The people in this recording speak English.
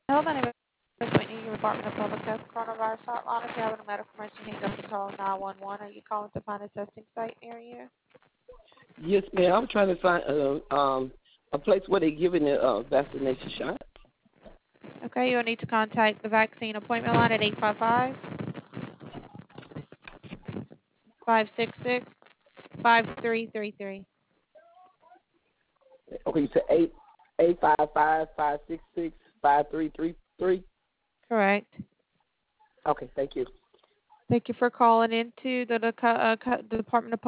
Hello, my name is Whitney, your Department of Public Health Coronavirus Hotline. If you have a medical emergency, hang up and call 911. Are you calling to find a testing site near you? Yes, ma'am. I'm trying to find a place where they're giving the vaccination shot. Okay, you'll need to contact the vaccine appointment line at 855-566-5333. Okay, you said 855-566-5333. Correct. Okay, thank you. Thank you for calling into the Department of